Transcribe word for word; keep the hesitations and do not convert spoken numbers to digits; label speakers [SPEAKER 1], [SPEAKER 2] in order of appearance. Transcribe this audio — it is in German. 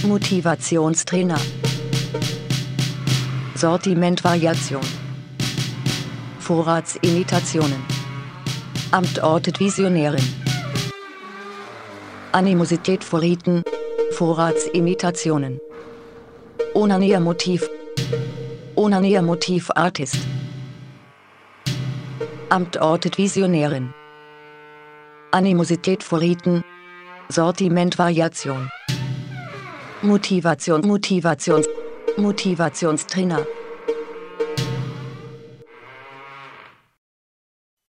[SPEAKER 1] Motivationstrainer. Sortimentvariation. Vorratsimitationen. Amt ortet Visionärin. Animosität vor Riten. Vorratsimitationen. Onaniermotiv. Onaniermotiv Artist. Amt ortet Visionärin. Animosität vor Riten. Sortimentvariation. Motivation, Motivations, Motivationstrainer.